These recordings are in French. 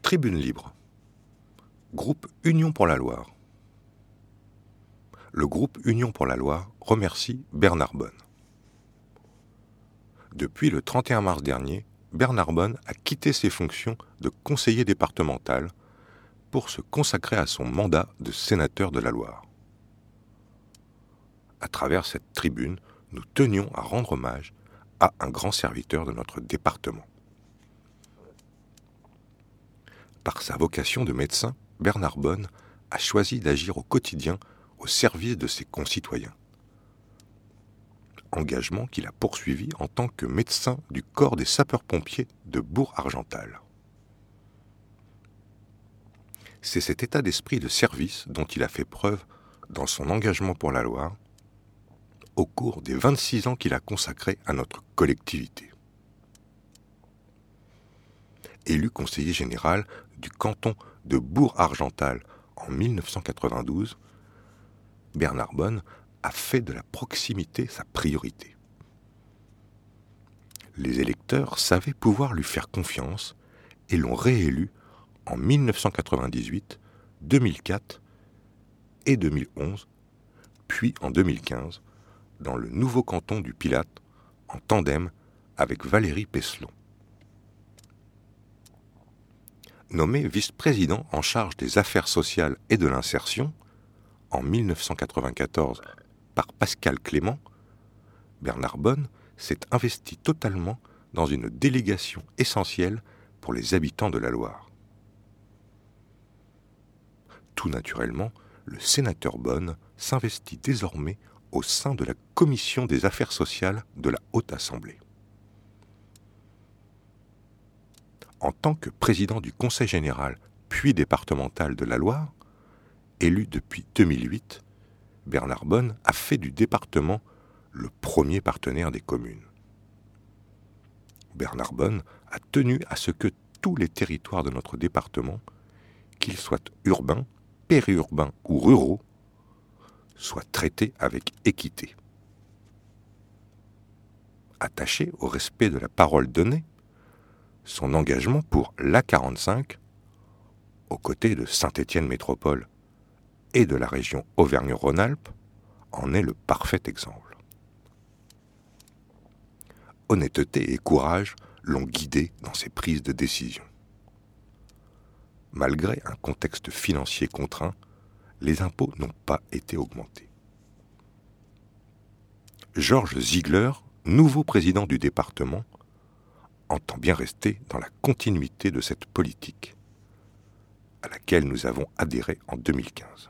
Tribune libre. Groupe Union pour la Loire. Le groupe Union pour la Loire remercie Bernard Bonne. Depuis le 31 mars dernier, Bernard Bonne a quitté ses fonctions de conseiller départemental pour se consacrer à son mandat de sénateur de la Loire. À travers cette tribune, nous tenions à rendre hommage à un grand serviteur de notre département. Par sa vocation de médecin, Bernard Bonne a choisi d'agir au quotidien au service de ses concitoyens. Engagement qu'il a poursuivi en tant que médecin du corps des sapeurs-pompiers de Bourg-Argental. C'est cet état d'esprit de service dont il a fait preuve dans son engagement pour la Loire au cours des 26 ans qu'il a consacrés à notre collectivité. Élu conseiller général du canton de Bourg-Argental en 1992, Bernard Bonne a fait de la proximité sa priorité. Les électeurs savaient pouvoir lui faire confiance et l'ont réélu en 1998, 2004 et 2011, puis en 2015, dans le nouveau canton du Pilat, en tandem avec Valérie Pesselon. Nommé vice-président en charge des affaires sociales et de l'insertion, en 1994 par Pascal Clément, Bernard Bonne s'est investi totalement dans une délégation essentielle pour les habitants de la Loire. Tout naturellement, le sénateur Bonne s'investit désormais au sein de la Commission des affaires sociales de la Haute Assemblée. En tant que président du Conseil général puis départemental de la Loire, élu depuis 2008, Bernard Bonne a fait du département le premier partenaire des communes. Bernard Bonne a tenu à ce que tous les territoires de notre département, qu'ils soient urbains, périurbains ou ruraux, soient traités avec équité. Attaché au respect de la parole donnée, son engagement pour l'A45, aux côtés de Saint-Étienne Métropole et de la région Auvergne-Rhône-Alpes, en est le parfait exemple. Honnêteté et courage l'ont guidé dans ses prises de décision. Malgré un contexte financier contraint, les impôts n'ont pas été augmentés. Georges Ziegler, nouveau président du département, entend bien rester dans la continuité de cette politique, à laquelle nous avons adhéré en 2015.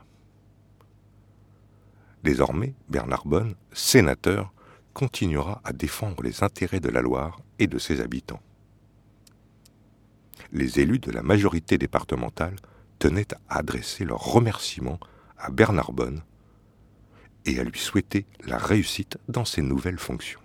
Désormais, Bernard Bonne, sénateur, continuera à défendre les intérêts de la Loire et de ses habitants. Les élus de la majorité départementale tenaient à adresser leurs remerciements à Bernard Bonne et à lui souhaiter la réussite dans ses nouvelles fonctions.